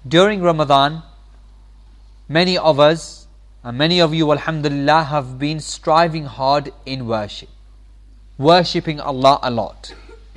During Ramadan, many of us, and many of you, alhamdulillah, have been striving hard in worship. Worshipping Allah a lot.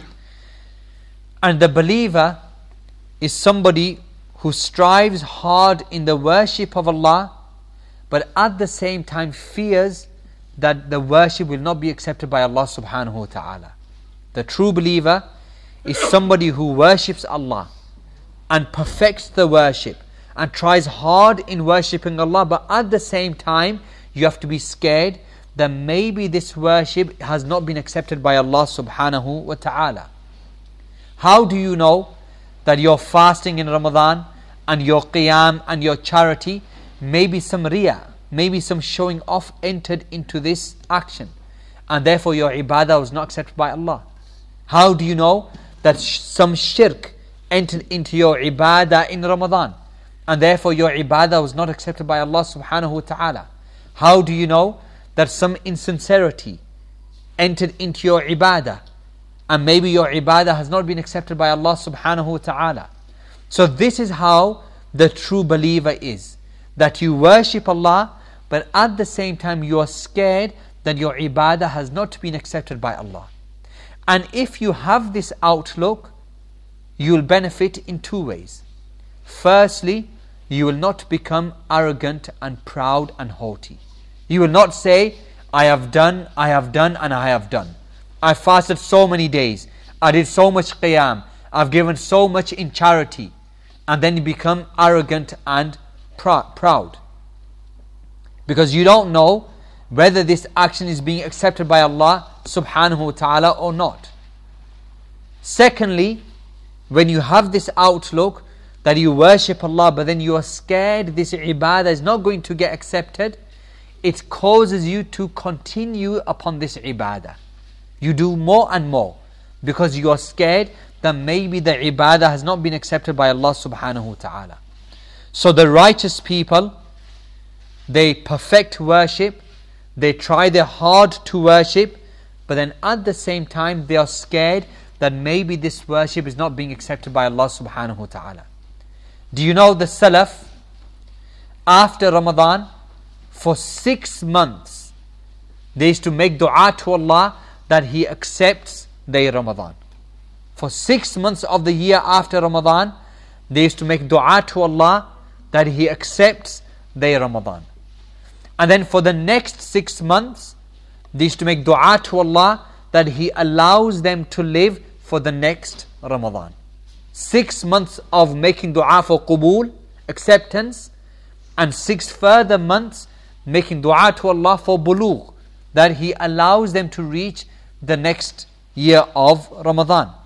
And the believer is somebody who strives hard in the worship of Allah, but at the same time fears that the worship will not be accepted by Allah subhanahu wa ta'ala. The true believer is somebody who worships Allah and perfects the worship and tries hard in worshipping Allah, but at the same time you have to be scared that maybe this worship has not been accepted by Allah subhanahu wa ta'ala. How do you know that your fasting in Ramadan and your qiyam and your charity, maybe some riyah, maybe some showing off entered into this action, and therefore your ibadah was not accepted by Allah? How do you know that some shirk entered into your ibadah in Ramadan, and therefore your ibadah was not accepted by Allah subhanahu wa ta'ala? How do you know that some insincerity entered into your ibadah, and maybe your ibadah has not been accepted by Allah subhanahu wa ta'ala? So this is how the true believer is, that you worship Allah, but at the same time you are scared that your ibadah has not been accepted by Allah. And if you have this outlook, you will benefit in two ways. Firstly, you will not become arrogant and proud and haughty. You will not say, I have done, and I have done. I fasted so many days. I did so much qiyam. I've given so much in charity. And then you become arrogant and proud. Because you don't know whether this action is being accepted by Allah subhanahu wa ta'ala or not. Secondly, when you have this outlook that you worship Allah, but then you are scared this ibadah is not going to get accepted, it causes you to continue upon this ibadah. You do more and more because you are scared that maybe the ibadah has not been accepted by Allah subhanahu wa ta'ala. So the righteous people, they perfect worship, they try their hard to worship, but then at the same time they are scared that maybe this worship is not being accepted by Allah subhanahu wa ta'ala. Do you know the Salaf, after Ramadan, for 6 months, they used to make dua to Allah that He accepts their Ramadan. For 6 months of the year after Ramadan, they used to make dua to Allah that He accepts their Ramadan. And then for the next 6 months, they used to make dua to Allah that He allows them to live for the next Ramadan. 6 months of making dua for qubul, acceptance, and 6 further months making dua to Allah for bulugh, that He allows them to reach the next year of Ramadan.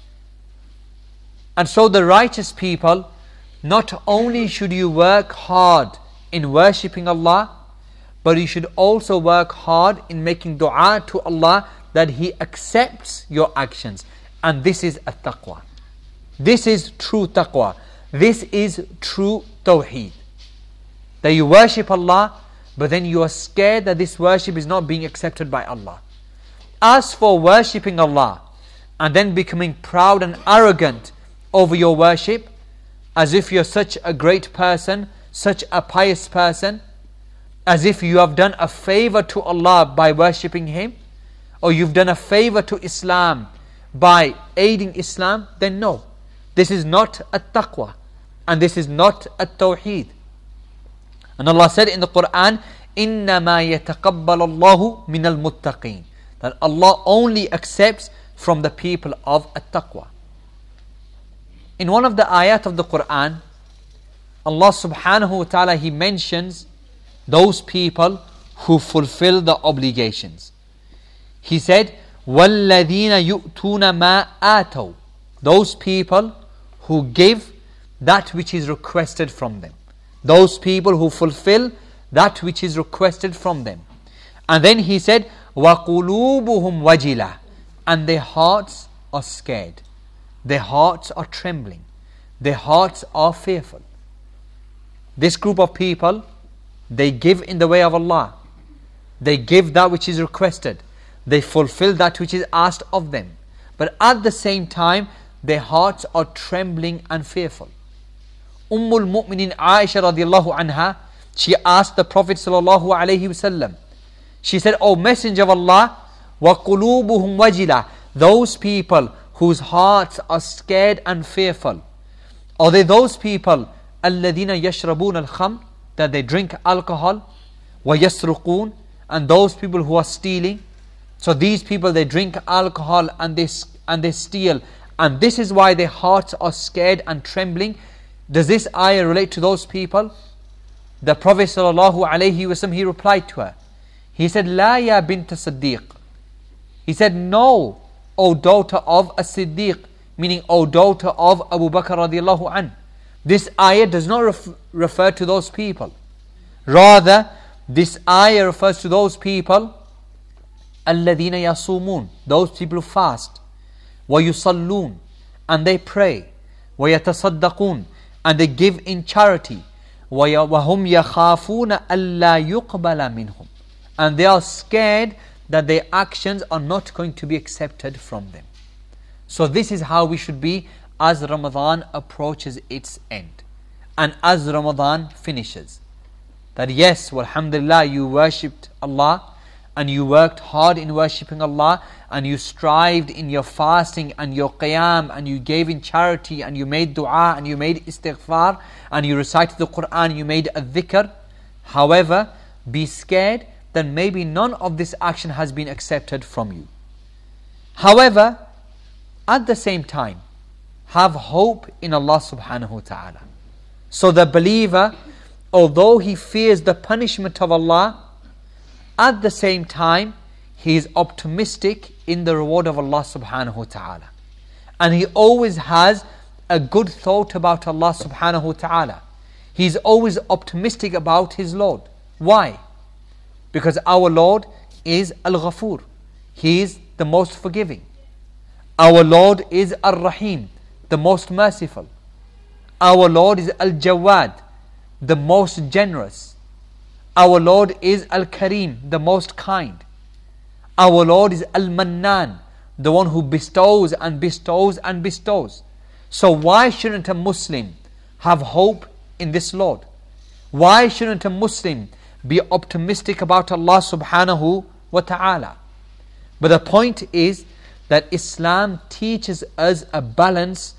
And so the righteous people, not only should you work hard in worshipping Allah, but you should also work hard in making dua to Allah that He accepts your actions. And this is at-taqwa. This is true taqwa. This is true tawheed. That you worship Allah, but then you are scared that this worship is not being accepted by Allah. As for worshipping Allah and then becoming proud and arrogant over your worship, as if you're such a great person, such a pious person, as if you have done a favor to Allah by worshipping Him, or you've done a favor to Islam by aiding Islam, then no. This is not at-taqwa, and this is not at-tawheed. And Allah said in the Quran, إِنَّمَا يَتَقَبَّلَ اللَّهُ مِنَ الْمُتَّقِينَ, that Allah only accepts from the people of at-taqwa. In one of the ayat of the Quran, Allah subhanahu wa ta'ala, He mentions those people who fulfill the obligations. He said, وَالَّذِينَ يُؤْتُونَ مَا آتَوْا, those people who give that which is requested from them. Those people who fulfill that which is requested from them. And then He said, وَقُلُوبُهُمْ وَجِلَةٌ, and their hearts are scared. Their hearts are trembling. Their hearts are fearful. This group of people, they give in the way of Allah. They give that which is requested. They fulfill that which is asked of them. But at the same time, their hearts are trembling and fearful. Mu'minin Aisha radiallahu anha, she asked the Prophet sallallahu alaihi wasallam, she said, O Messenger of Allah, وَقُلُوبُهُمْ وَجِلَةٌ, those people whose hearts are scared and fearful, are they those people الَّذِينَ يَشْرَبُونَ الْخَمْرَ, that they drink alcohol, وَيَسْرُقُونَ, and those people who are stealing? So these people, they drink alcohol and they steal, and this is why their hearts are scared and trembling. Does this ayah relate to those people? The Prophet sallallahu alaihi wasallam, he replied to her. He said, La ya bint Siddiq. He said, no, O daughter of a Siddiq, meaning O daughter of Abu Bakr radiallahu an. This ayah does not refer to those people. Rather, this ayah refers to those people, الَّذِينَ يَصُومُونَ, those people who fast, وَيُصَلُّونَ, and they pray, وَيَتَصَدَّقُونَ, and they give in charity, وَهُمْ يَخَافُونَ أَلَّا يُقْبَلَ مِنْهُمْ, and they are scared that their actions are not going to be accepted from them. So this is how we should be as Ramadan approaches its end, and as Ramadan finishes. That yes, alhamdulillah, you worshipped Allah, and you worked hard in worshipping Allah, and you strived in your fasting and your qiyam, and you gave in charity, and you made dua, and you made istighfar, and you recited the Quran, you made a dhikr. However, be scared that maybe none of this action has been accepted from you. However, at the same time, have hope in Allah subhanahu wa ta'ala. So the believer, although he fears the punishment of Allah, at the same time, he is optimistic in the reward of Allah subhanahu wa ta'ala. And he always has a good thought about Allah subhanahu wa ta'ala. He is always optimistic about his Lord. Why? Because our Lord is Al-Ghafur. He is the most forgiving. Our Lord is Ar-Rahim, the most merciful. Our Lord is Al-Jawad, the most generous. Our Lord is Al-Kareem, the most kind. Our Lord is Al-Mannan, the one who bestows and bestows and bestows. So why shouldn't a Muslim have hope in this Lord? Why shouldn't a Muslim be optimistic about Allah subhanahu wa ta'ala? But the point is that Islam teaches us a balance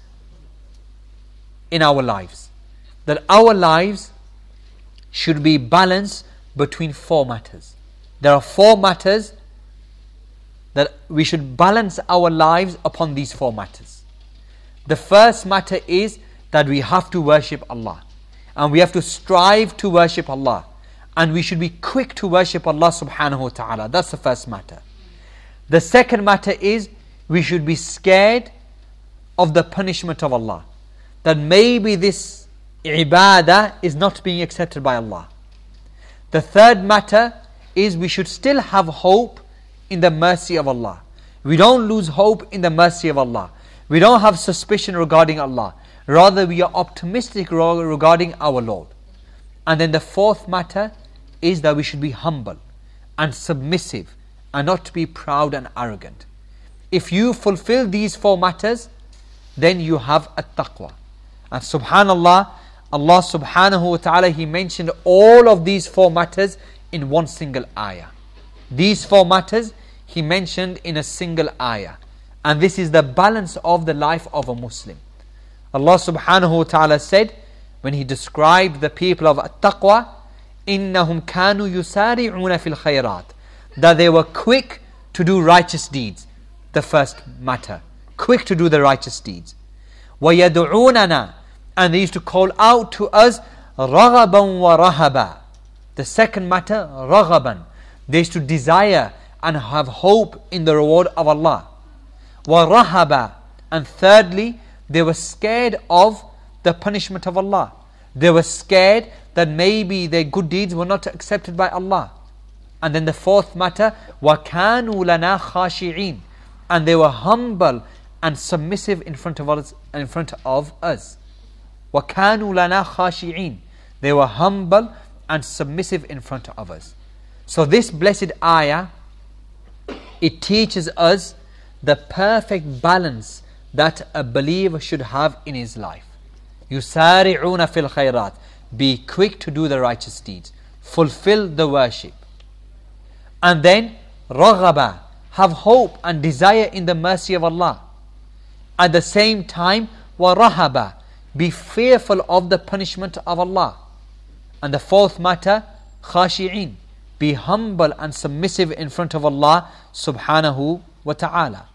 in our lives. That our lives should be balanced between four matters. There are four matters that we should balance our lives upon these four matters. The first matter is that we have to worship Allah, and we have to strive to worship Allah, and we should be quick to worship Allah subhanahu wa ta'ala. That's the first matter. The second matter is we should be scared of the punishment of Allah, that maybe this ibadah is not being accepted by Allah. The third matter is we should still have hope in the mercy of Allah. We don't lose hope in the mercy of Allah. We don't have suspicion regarding Allah. Rather, we are optimistic regarding our Lord. And then the fourth matter is that we should be humble and submissive and not to be proud and arrogant. If you fulfill these four matters, then you have at-taqwa. And subhanallah, Allah subhanahu wa ta'ala, He mentioned all of these four matters in one single ayah. These four matters He mentioned in a single ayah. And this is the balance of the life of a Muslim. Allah subhanahu wa ta'ala said, when He described the people of at-taqwa, إِنَّهُمْ كَانُوا يُسَارِعُونَ فِي الْخَيْرَاتِ, that they were quick to do righteous deeds. The first matter, quick to do the righteous deeds. وَيَدْعُونَنَا, and they used to call out to us رَغَبًا وَرَهَبًا. The second matter, رَغَبًا, they used to desire and have hope in the reward of Allah. وَرَهَبًا, and thirdly, they were scared of the punishment of Allah. They were scared that maybe their good deeds were not accepted by Allah. And then the fourth matter, وَكَانُوا لَنَا خَاشِعِينَ, and they were humble and submissive in front of us. وَكَانُوا لَنَا خَاشِعِينَ, they were humble and submissive in front of us. So this blessed ayah, it teaches us the perfect balance that a believer should have in his life. Yusari'una fil khairat. Be quick to do the righteous deeds. Fulfill the worship. And then, raghaba. Have hope and desire in the mercy of Allah. At the same time, wa rahaba. Be fearful of the punishment of Allah. And the fourth matter, khashi'in. Be humble and submissive in front of Allah subhanahu wa ta'ala.